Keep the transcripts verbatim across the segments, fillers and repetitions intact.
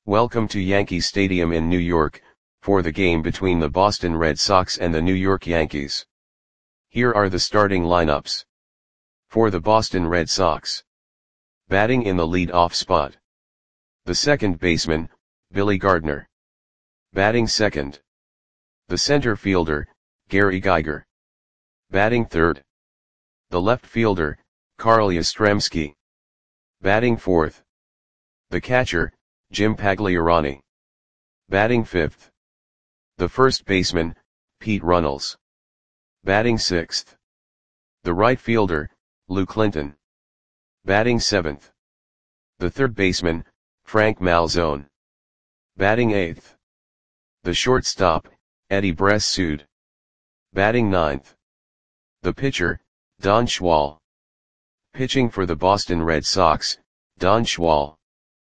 Welcome to Yankee Stadium in New York, for the game between the Boston Red Sox and the New York Yankees. Here are the starting lineups. For the Boston Red Sox. Batting in the lead-off spot. The second baseman, Billy Gardner. Batting second. The center fielder, Gary Geiger. Batting third. The left fielder, Carl Yastrzemski. Batting fourth. The catcher, Jim Pagliarani. Batting fifth. The first baseman, Pete Runnels. Batting sixth. The right fielder, Lou Clinton. Batting seventh. The third baseman, Frank Malzone. Batting eighth. The shortstop, Eddie Bressoud. Batting ninth. The pitcher, Don Schwal. Pitching for the Boston Red Sox, Don Schwal.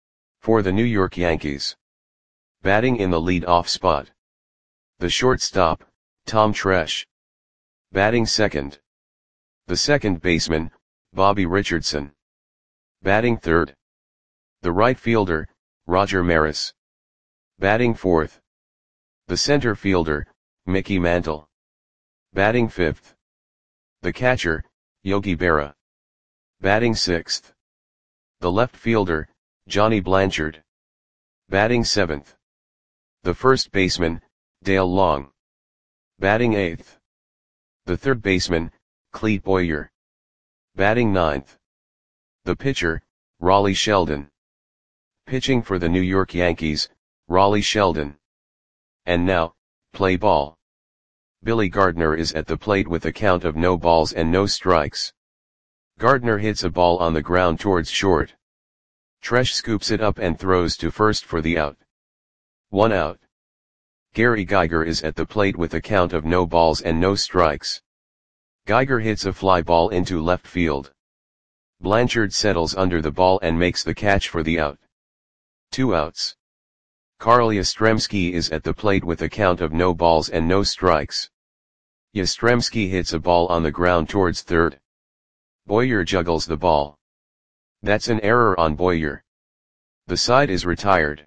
For the New York Yankees. Batting in the lead-off spot. The shortstop, Tom Tresh. Batting second. The second baseman, Bobby Richardson. Batting third. The right fielder, Roger Maris. Batting fourth. The center fielder, Mickey Mantle. Batting fifth. The catcher, Yogi Berra. Batting sixth. The left fielder, Johnny Blanchard. Batting seventh. The first baseman, Dale Long. Batting eighth. The third baseman, Clete Boyer. Batting ninth. The pitcher, Raleigh Sheldon. Pitching for the New York Yankees, Raleigh Sheldon. And now, play ball. Billy Gardner is at the plate with a count of no balls and no strikes. Gardner hits a ball on the ground towards short. Tresh scoops it up and throws to first for the out. One out. Gary Geiger is at the plate with a count of no balls and no strikes. Geiger hits a fly ball into left field. Blanchard settles under the ball and makes the catch for the out. Two outs. Carl Yastrzemski is at the plate with a count of no balls and no strikes. Yastrzemski hits a ball on the ground towards third. Boyer juggles the ball. That's an error on Boyer. The side is retired.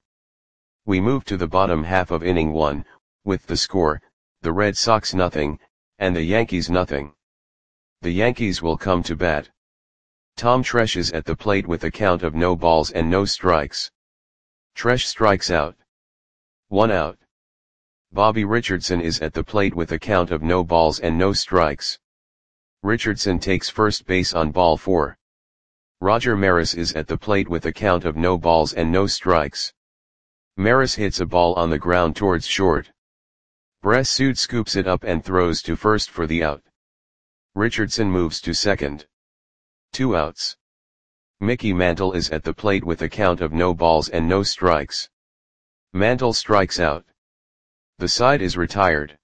We move to the bottom half of inning one, with the score, the Red Sox nothing, and the Yankees nothing. The Yankees will come to bat. Tom Tresh is at the plate with a count of no balls and no strikes. Tresh strikes out. One out. Bobby Richardson is at the plate with a count of no balls and no strikes. Richardson takes first base on ball four. Roger Maris is at the plate with a count of no balls and no strikes. Maris hits a ball on the ground towards short. Bressoud scoops it up and throws to first for the out. Richardson moves to second. Two outs. Mickey Mantle is at the plate with a count of no balls and no strikes. Mantle strikes out. The side is retired.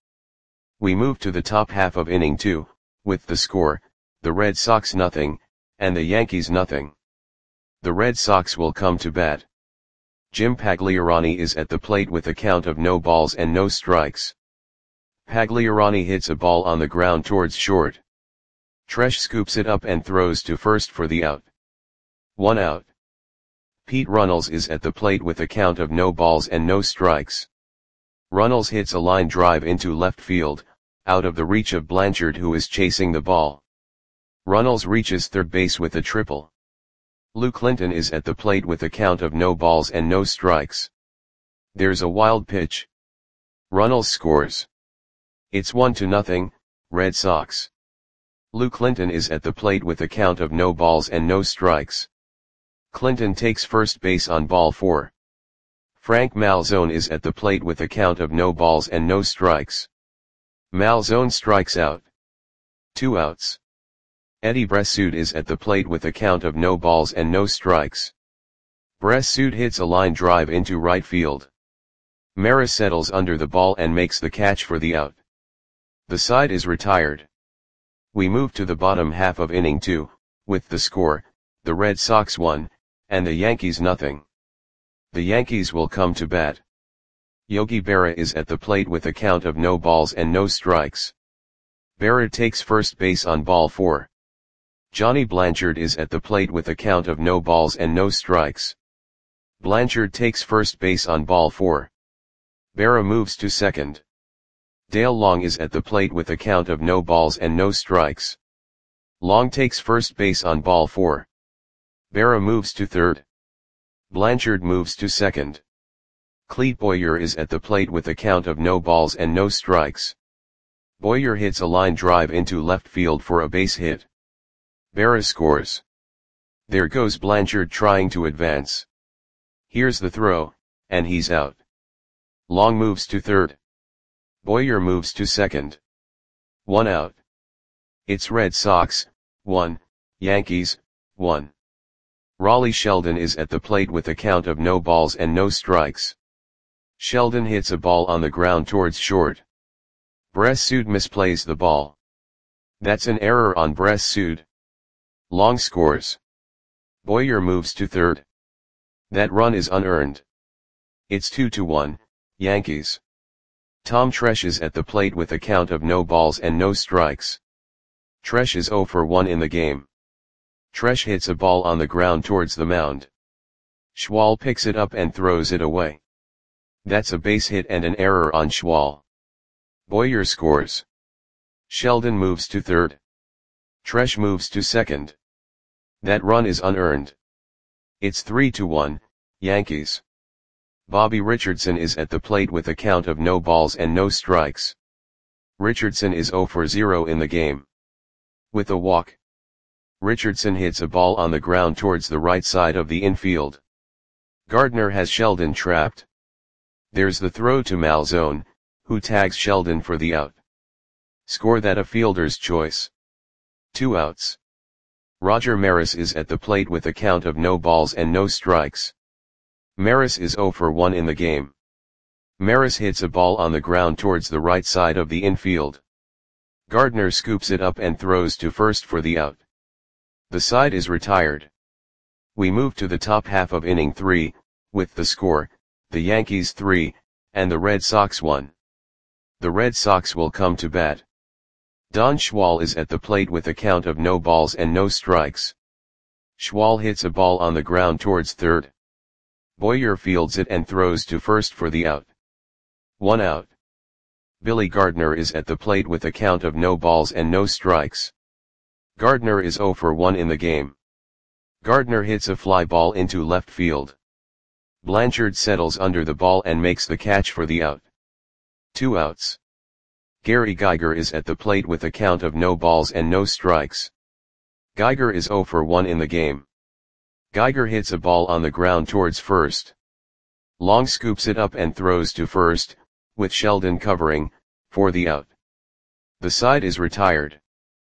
We move to the top half of inning two, with the score, the Red Sox nothing, and the Yankees nothing. The Red Sox will come to bat. Jim Pagliarani is at the plate with a count of no balls and no strikes. Pagliarani hits a ball on the ground towards short. Tresh scoops it up and throws to first for the out. One out. Pete Runnels is at the plate with a count of no balls and no strikes. Runnels hits a line drive into left field, out of the reach of Blanchard, who is chasing the ball. Runnels reaches third base with a triple. Lou Clinton is at the plate with a count of no balls and no strikes. There's a wild pitch. Runnels scores. It's one to nothing, Red Sox. Lou Clinton is at the plate with a count of no balls and no strikes. Clinton takes first base on ball four. Frank Malzone is at the plate with a count of no balls and no strikes. Malzone strikes out. Two outs. Eddie Bressoud is at the plate with a count of no balls and no strikes. Bressoud hits a line drive into right field. Maris settles under the ball and makes the catch for the out. The side is retired. We move to the bottom half of inning two, with the score, the Red Sox one, and the Yankees nothing. The Yankees will come to bat. Yogi Berra is at the plate with a count of no balls and no strikes. Berra takes first base on ball four. Johnny Blanchard is at the plate with a count of no balls and no strikes. Blanchard takes first base on ball four. Berra moves to second. Dale Long is at the plate with a count of no balls and no strikes. Long takes first base on ball four. Berra moves to third. Blanchard moves to second. Clete Boyer is at the plate with a count of no balls and no strikes. Boyer hits a line drive into left field for a base hit. Berra scores. There goes Blanchard trying to advance. Here's the throw, and he's out. Long moves to third. Boyer moves to second. One out. It's Red Sox, one, Yankees, one. Raleigh Sheldon is at the plate with a count of no balls and no strikes. Sheldon hits a ball on the ground towards short. Bressud misplays the ball. That's an error on Bressud. Long scores. Boyer moves to third. That run is unearned. It's two to one, Yankees. Tom Tresh is at the plate with a count of no balls and no strikes. Tresh is zero for one in the game. Tresh hits a ball on the ground towards the mound. Schwal picks it up and throws it away. That's a base hit and an error on Schwal. Boyer scores. Sheldon moves to third. Tresh moves to second. That run is unearned. It's three to one, Yankees. Bobby Richardson is at the plate with a count of no balls and no strikes. Richardson is zero for zero in the game. With a walk, Richardson hits a ball on the ground towards the right side of the infield. Gardner has Sheldon trapped. There's the throw to Malzone, who tags Sheldon for the out. Score that a fielder's choice. Two outs. Roger Maris is at the plate with a count of no balls and no strikes. Maris is zero for one in the game. Maris hits a ball on the ground towards the right side of the infield. Gardner scoops it up and throws to first for the out. The side is retired. We move to the top half of inning three, with the score, the Yankees three, and the Red Sox one. The Red Sox will come to bat. Don Schwal is at the plate with a count of no balls and no strikes. Schwal hits a ball on the ground towards third. Boyer fields it and throws to first for the out. One out. Billy Gardner is at the plate with a count of no balls and no strikes. Gardner is zero for one in the game. Gardner hits a fly ball into left field. Blanchard settles under the ball and makes the catch for the out. Two outs. Gary Geiger is at the plate with a count of no balls and no strikes. Geiger is zero for one in the game. Geiger hits a ball on the ground towards first. Long scoops it up and throws to first, with Sheldon covering, for the out. The side is retired.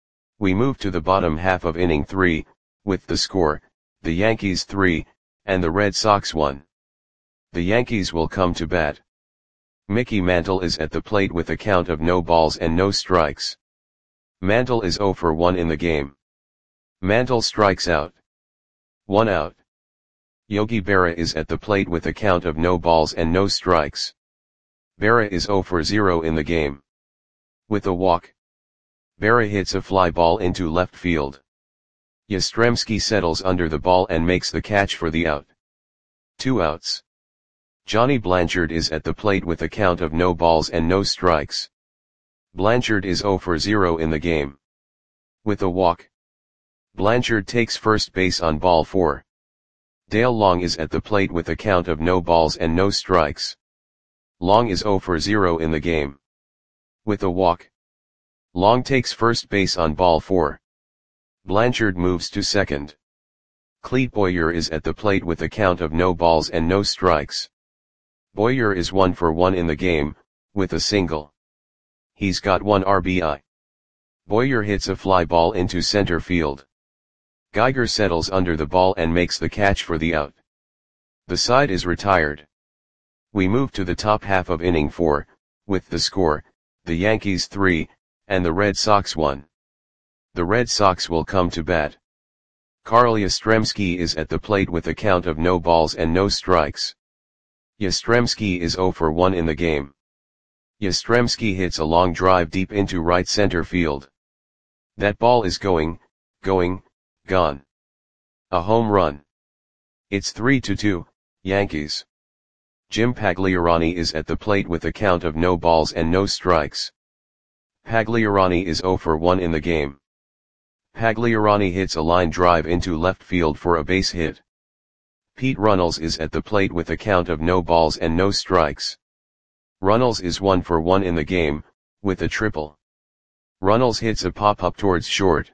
We move to the bottom half of inning three, with the score, the Yankees three, and the Red Sox one. The Yankees will come to bat. Mickey Mantle is at the plate with a count of no balls and no strikes. Mantle is zero for one in the game. Mantle strikes out. One out. Yogi Berra is at the plate with a count of no balls and no strikes. Berra is zero for zero in the game. With a walk, Berra hits a fly ball into left field. Yastrzemski settles under the ball and makes the catch for the out. Two outs. Johnny Blanchard is at the plate with a count of no balls and no strikes. Blanchard is zero for zero in the game. With a walk, Blanchard takes first base on ball four. Dale Long is at the plate with a count of no balls and no strikes. Long is zero for zero in the game. With a walk, Long takes first base on ball four. Blanchard moves to second. Clete Boyer is at the plate with a count of no balls and no strikes. Boyer is one for one in the game, with a single. He's got one R B I. Boyer hits a fly ball into center field. Geiger settles under the ball and makes the catch for the out. The side is retired. We move to the top half of inning four, with the score, the Yankees three, and the Red Sox one. The Red Sox will come to bat. Carl Yastrzemski is at the plate with a count of no balls and no strikes. Yastrzemski is zero for one in the game. Yastrzemski hits a long drive deep into right center field. That ball is going, going, gone. A home run. It's three to two, Yankees. Jim Pagliarani is at the plate with a count of no balls and no strikes. Pagliarani is zero for one in the game. Pagliarani hits a line drive into left field for a base hit. Pete Runnels is at the plate with a count of no balls and no strikes. Runnels is one for one in the game, with a triple. Runnels hits a pop-up towards short.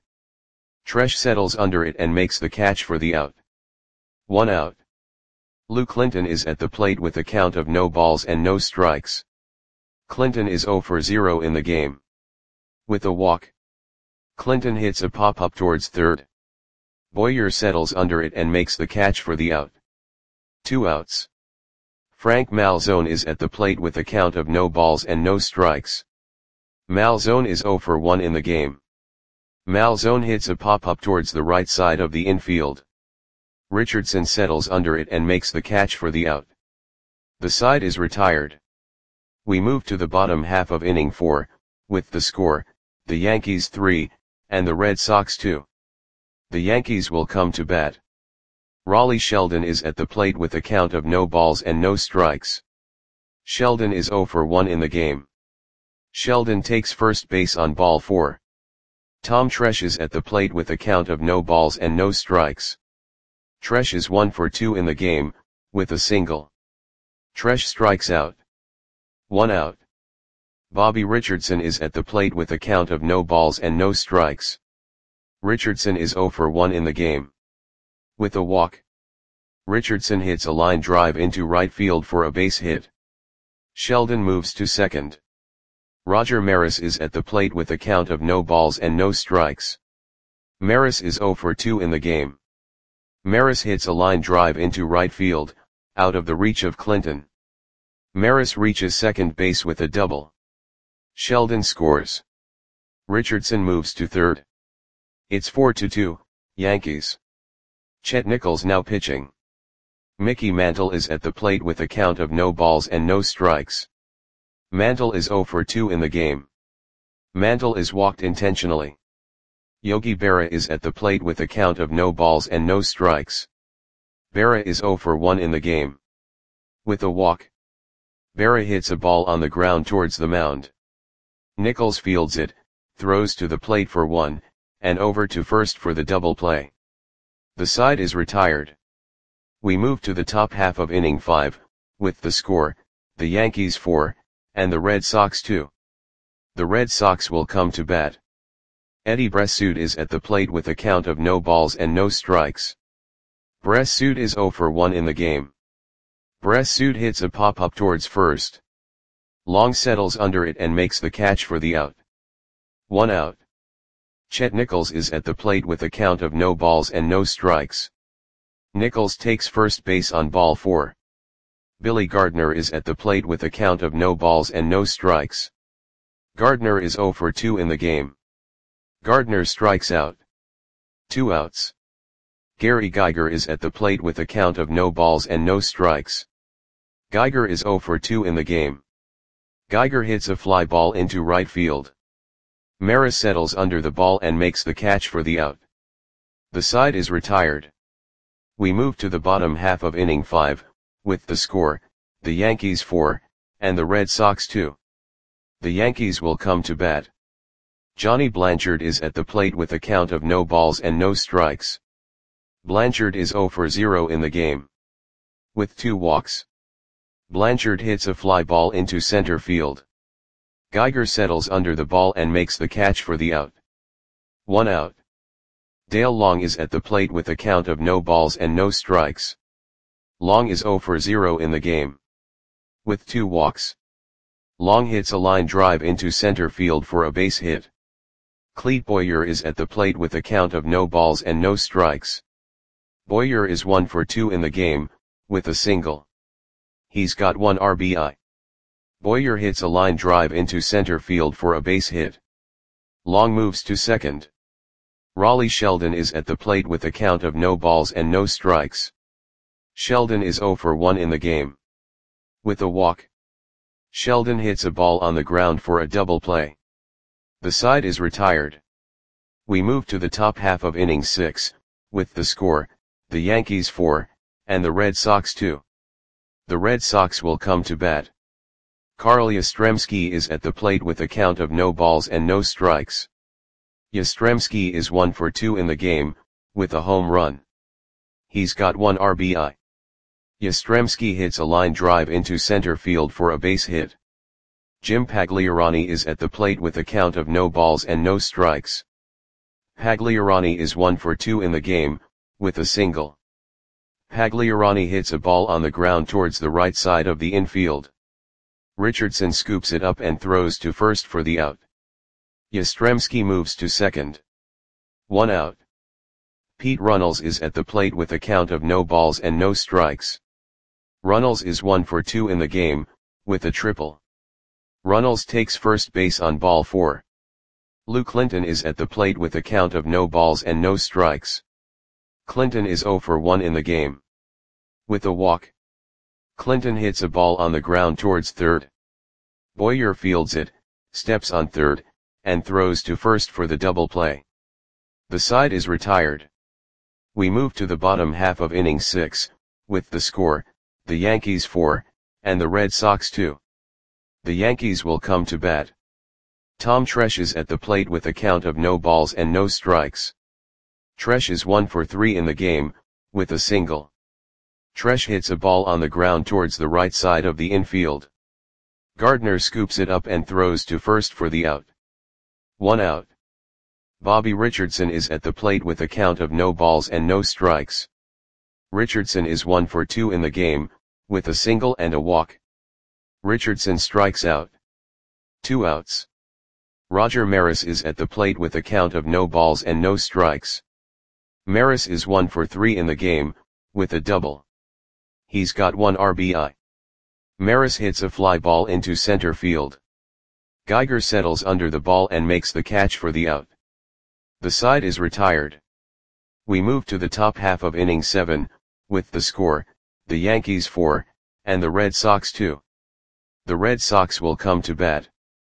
Tresh settles under it and makes the catch for the out. One out. Lou Clinton is at the plate with a count of no balls and no strikes. Clinton is zero for zero in the game. With a walk. Clinton hits a pop-up towards third. Boyer settles under it and makes the catch for the out. Two outs. Frank Malzone is at the plate with a count of no balls and no strikes. Malzone is zero for one in the game. Malzone hits a pop-up towards the right side of the infield. Richardson settles under it and makes the catch for the out. The side is retired. We move to the bottom half of inning four, with the score, the Yankees three, and the Red Sox two. The Yankees will come to bat. Raleigh Sheldon is at the plate with a count of no balls and no strikes. Sheldon is zero for one in the game. Sheldon takes first base on ball four. Tom Tresh is at the plate with a count of no balls and no strikes. Tresh is one for two in the game, with a single. Tresh strikes out. One out. Bobby Richardson is at the plate with a count of no balls and no strikes. Richardson is zero for one in the game. With a walk. Richardson hits a line drive into right field for a base hit. Sheldon moves to second. Roger Maris is at the plate with a count of no balls and no strikes. Maris is zero for two in the game. Maris hits a line drive into right field, out of the reach of Clinton. Maris reaches second base with a double. Sheldon scores. Richardson moves to third. It's four to two, Yankees. Chet Nichols now pitching. Mickey Mantle is at the plate with a count of no balls and no strikes. Mantle is zero for two in the game. Mantle is walked intentionally. Yogi Berra is at the plate with a count of no balls and no strikes. Berra is zero for one in the game. With a walk. Berra hits a ball on the ground towards the mound. Nichols fields it, throws to the plate for one, and over to first for the double play. The side is retired. We move to the top half of inning five, with the score, the Yankees four, and the Red Sox two. The Red Sox will come to bat. Eddie Bressoud is at the plate with a count of no balls and no strikes. Bressoud is zero for one in the game. Bressoud hits a pop-up towards first. Long settles under it and makes the catch for the out. One out. Chet Nichols is at the plate with a count of no balls and no strikes. Nichols takes first base on ball four. Billy Gardner is at the plate with a count of no balls and no strikes. Gardner is zero for two in the game. Gardner strikes out. Two outs. Gary Geiger is at the plate with a count of no balls and no strikes. Geiger is zero for two in the game. Geiger hits a fly ball into right field. Maris settles under the ball and makes the catch for the out. The side is retired. We move to the bottom half of inning five, with the score, the Yankees four, and the Red Sox two. The Yankees will come to bat. Johnny Blanchard is at the plate with a count of no balls and no strikes. Blanchard is zero for zero in the game. With two walks. Blanchard hits a fly ball into center field. Geiger settles under the ball and makes the catch for the out. One out. Dale Long is at the plate with a count of no balls and no strikes. Long is zero for zero in the game. With two walks. Long hits a line drive into center field for a base hit. Clete Boyer is at the plate with a count of no balls and no strikes. Boyer is one for two in the game, with a single. He's got one R B I. Boyer hits a line drive into center field for a base hit. Long moves to second. Raleigh Sheldon is at the plate with a count of no balls and no strikes. Sheldon is zero for one in the game. With a walk. Sheldon hits a ball on the ground for a double play. The side is retired. We move to the top half of inning six, with the score, the Yankees four, and the Red Sox two. The Red Sox will come to bat. Carl Yastrzemski is at the plate with a count of no balls and no strikes. Yastrzemski is one for two in the game, with a home run. He's got one R B I. Yastrzemski hits a line drive into center field for a base hit. Jim Pagliarani is at the plate with a count of no balls and no strikes. Pagliarani is one for two in the game, with a single. Pagliarani hits a ball on the ground towards the right side of the infield. Richardson scoops it up and throws to first for the out. Yastrzemski moves to second. One out. Pete Runnels is at the plate with a count of no balls and no strikes. Runnels is one for two in the game, with a triple. Runnels takes first base on ball four. Lou Clinton is at the plate with a count of no balls and no strikes. Clinton is zero for one in the game. With a walk. Clinton hits a ball on the ground towards third. Boyer fields it, steps on third, and throws to first for the double play. The side is retired. We move to the bottom half of inning six, with the score, the Yankees four, and the Red Sox two. The Yankees will come to bat. Tom Tresh is at the plate with a count of no balls and no strikes. Tresh is one for three in the game, with a single. Tresh hits a ball on the ground towards the right side of the infield. Gardner scoops it up and throws to first for the out. One out. Bobby Richardson is at the plate with a count of no balls and no strikes. Richardson is one for two in the game, with a single and a walk. Richardson strikes out. Two outs. Roger Maris is at the plate with a count of no balls and no strikes. Maris is one for three in the game, with a double. He's got one R B I. Maris hits a fly ball into center field. Geiger settles under the ball and makes the catch for the out. The side is retired. We move to the top half of inning seven, with the score, the Yankees four, and the Red Sox two. The Red Sox will come to bat.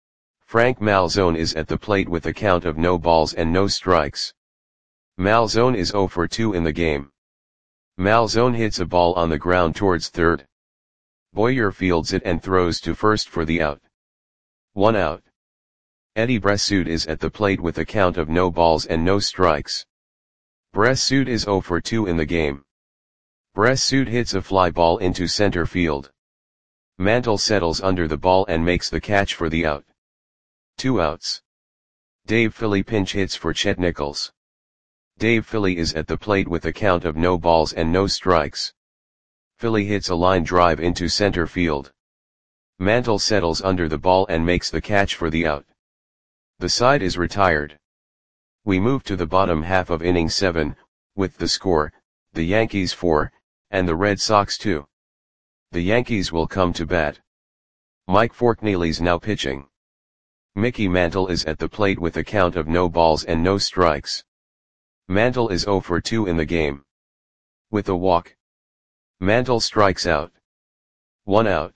Frank Malzone is at the plate with a count of no balls and no strikes. Malzone is zero for two in the game. Malzone hits a ball on the ground towards third. Boyer fields it and throws to first for the out. One out. Eddie Bressoud is at the plate with a count of no balls and no strikes. Bressoud is zero for two in the game. Bressoud hits a fly ball into center field. Mantle settles under the ball and makes the catch for the out. Two outs. Dave Philly pinch hits for Chet Nichols. Dave Philly is at the plate with a count of no balls and no strikes. Philly hits a line drive into center field. Mantle settles under the ball and makes the catch for the out. The side is retired. We move to the bottom half of inning seven, with the score, the Yankees four, and the Red Sox two. The Yankees will come to bat. Mike Forkneely's now pitching. Mickey Mantle is at the plate with a count of no balls and no strikes. Mantle is zero for two in the game. With a walk. Mantle strikes out. One out.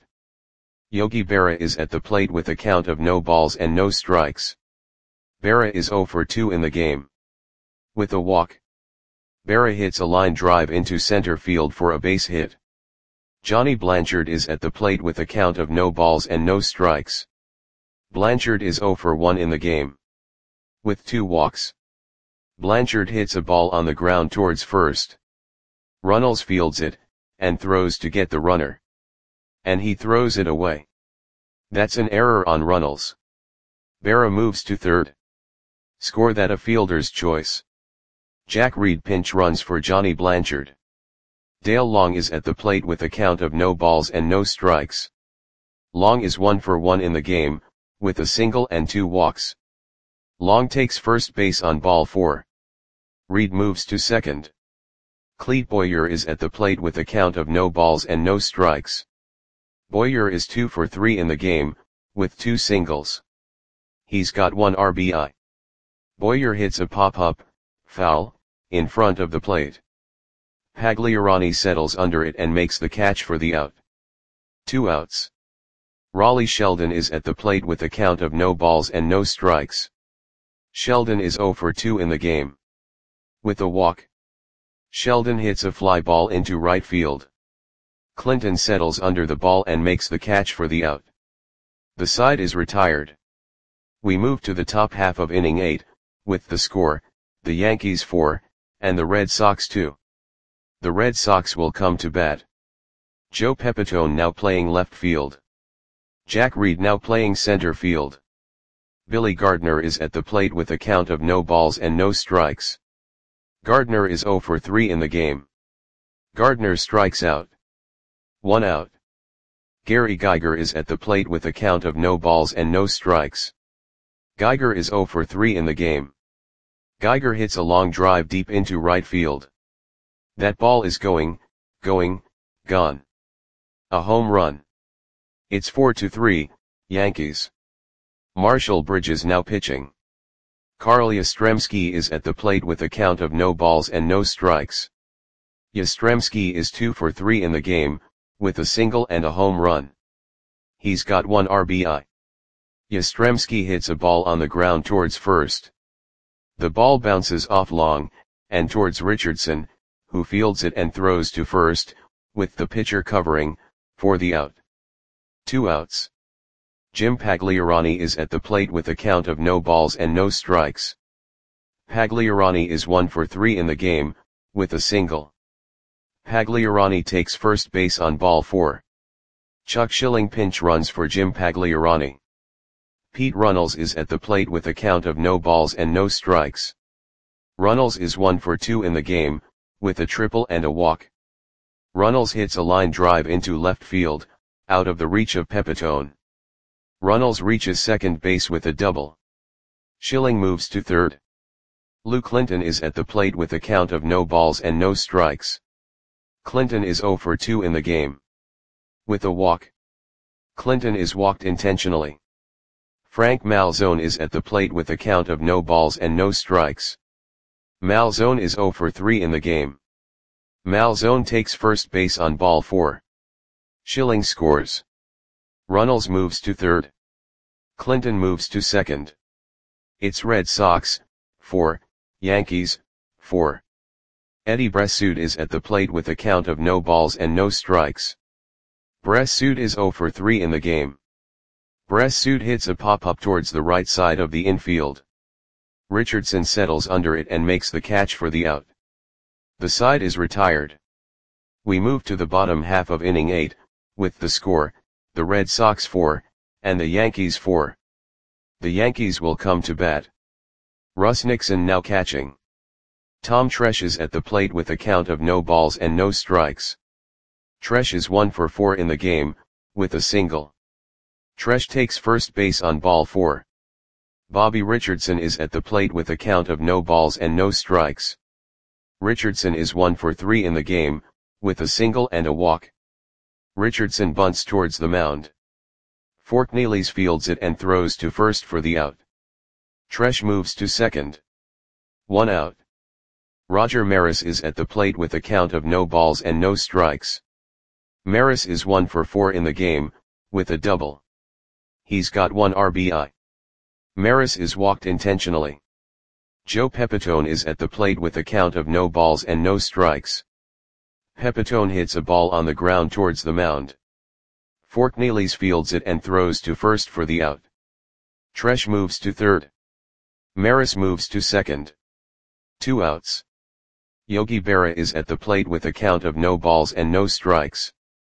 Yogi Berra is at the plate with a count of no balls and no strikes. Berra is zero for two in the game. With a walk. Berra hits a line drive into center field for a base hit. Johnny Blanchard is at the plate with a count of no balls and no strikes. Blanchard is zero for one in the game. With two walks. Blanchard hits a ball on the ground towards first. Runnels fields it, and throws to get the runner. And he throws it away. That's an error on Runnels. Berra moves to third. Score that a fielder's choice. Jack Reed pinch runs for Johnny Blanchard. Dale Long is at the plate with a count of no balls and no strikes. Long is one for one in the game, with a single and two walks. Long takes first base on ball four. Reed moves to second. Clete Boyer is at the plate with a count of no balls and no strikes. Boyer is two for three in the game, with two singles. He's got one R B I. Boyer hits a pop-up, foul, in front of the plate. Pagliarani settles under it and makes the catch for the out. Two outs. Raleigh Sheldon is at the plate with a count of no balls and no strikes. Sheldon is zero for two in the game. With a walk. Sheldon hits a fly ball into right field. Clinton settles under the ball and makes the catch for the out. The side is retired. We move to the top half of inning eight, with the score, the Yankees four, and the Red Sox two. The Red Sox will come to bat. Joe Pepitone now playing left field. Jack Reed now playing center field. Billy Gardner is at the plate with a count of no balls and no strikes. Gardner is oh for three in the game. Gardner strikes out. One out. Gary Geiger is at the plate with a count of no balls and no strikes. Geiger is oh for three in the game. Geiger hits a long drive deep into right field. That ball is going, going, gone. A home run. It's four to three, Yankees. Marshall Bridges now pitching. Carl Yastrzemski is at the plate with a count of no balls and no strikes. Yastrzemski is two for three in the game, with a single and a home run. He's got one R B I. Yastrzemski hits a ball on the ground towards first. The ball bounces off long, and towards Richardson, who fields it and throws to first, with the pitcher covering, for the out. Two outs. Jim Pagliarani is at the plate with a count of no balls and no strikes. Pagliarani is one for three in the game, with a single. Pagliarani takes first base on ball four. Chuck Schilling pinch runs for Jim Pagliarani. Pete Runnels is at the plate with a count of no balls and no strikes. Runnels is one for two in the game, with a triple and a walk. Runnels hits a line drive into left field, out of the reach of Pepitone. Runnels reaches second base with a double. Schilling moves to third. Lou Clinton is at the plate with a count of no balls and no strikes. Clinton is oh for two in the game. With a walk. Clinton is walked intentionally. Frank Malzone is at the plate with a count of no balls and no strikes. Malzone is oh for three in the game. Malzone takes first base on ball four. Schilling scores. Runnels moves to third. Clinton moves to second. It's Red Sox, four, Yankees, four. Eddie Bressoud is at the plate with a count of no balls and no strikes. Bressoud is oh for three in the game. Bressoud hits a pop-up towards the right side of the infield. Richardson settles under it and makes the catch for the out. The side is retired. We move to the bottom half of inning eight, with the score, the Red Sox four, and the Yankees four. The Yankees will come to bat. Russ Nixon now catching. Tom Tresh is at the plate with a count of no balls and no strikes. Tresh is one for four in the game, with a single. Tresh takes first base on ball four. Bobby Richardson is at the plate with a count of no balls and no strikes. Richardson is one for three in the game, with a single and a walk. Richardson bunts towards the mound. Forkneelys fields it and throws to first for the out. Tresh moves to second. One out. Roger Maris is at the plate with a count of no balls and no strikes. Maris is one for four in the game, with a double. He's got one R B I. Maris is walked intentionally. Joe Pepitone is at the plate with a count of no balls and no strikes. Pepitone hits a ball on the ground towards the mound. Forkneelys fields it and throws to first for the out. Tresh moves to third. Maris moves to second. Two outs. Yogi Berra is at the plate with a count of no balls and no strikes.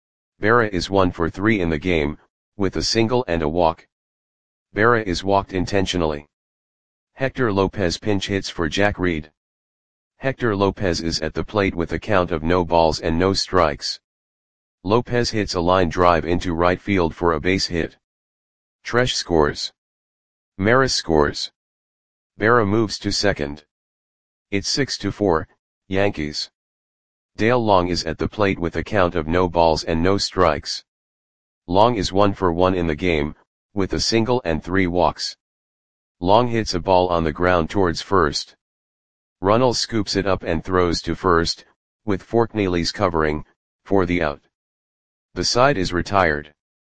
Berra is one for three in the game, with a single and a walk. Berra is walked intentionally. Hector Lopez pinch hits for Jack Reed. Hector Lopez is at the plate with a count of no balls and no strikes. Lopez hits a line drive into right field for a base hit. Tresh scores. Maris scores. Berra moves to second. It's six to four, Yankees. Dale Long is at the plate with a count of no balls and no strikes. Long is one for one in the game, with a single and three walks. Long hits a ball on the ground towards first. Runnels scoops it up and throws to first, with Forkneelys covering, for the out. The side is retired.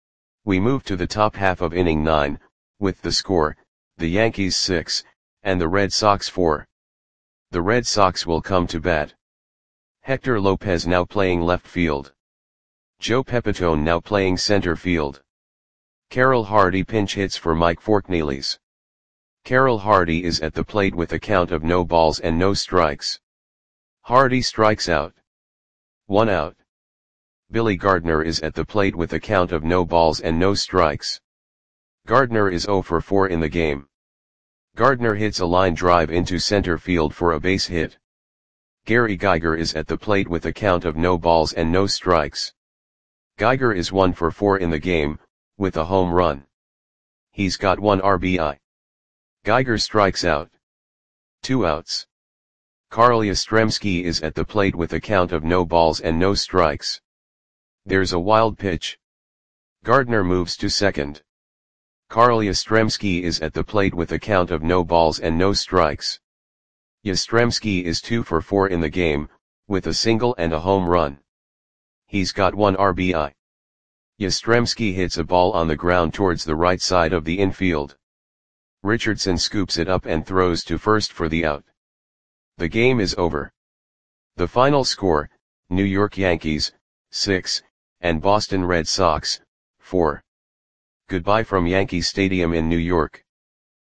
We move to the top half of inning nine, with the score, the Yankees six, and the Red Sox four. The Red Sox will come to bat. Hector Lopez now playing left field. Joe Pepitone now playing center field. Carroll Hardy pinch hits for Mike Forknealis. Carroll Hardy is at the plate with a count of no balls and no strikes. Hardy strikes out. One out. Billy Gardner is at the plate with a count of no balls and no strikes. Gardner is zero for four in the game. Gardner hits a line drive into center field for a base hit. Gary Geiger is at the plate with a count of no balls and no strikes. Geiger is one for four in the game, with a home run. He's got one R B I. Geiger strikes out. Two outs. Carl Yastrzemski is at the plate with a count of no balls and no strikes. There's a wild pitch. Gardner moves to second. Carl Yastrzemski is at the plate with a count of no balls and no strikes. Yastrzemski is two for four in the game, with a single and a home run. He's got one R B I. Yastrzemski hits a ball on the ground towards the right side of the infield. Richardson scoops it up and throws to first for the out. The game is over. The final score, New York Yankees, six, and Boston Red Sox, four. Goodbye from Yankee Stadium in New York.